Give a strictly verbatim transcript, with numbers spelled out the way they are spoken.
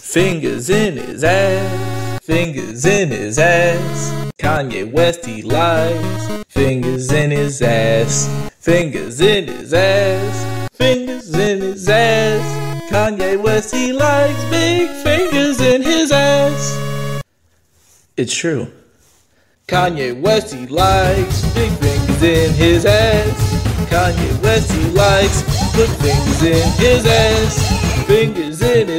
Fingers in his ass, fingers in his ass. Kanye West, he likes fingers in his ass, fingers in his ass, fingers in his ass. Kanye West, he likes big fingers in his ass. It's true. Kanye West, he likes big fingers in his ass. Kanye West, he likes good fingers in his ass, fingers in his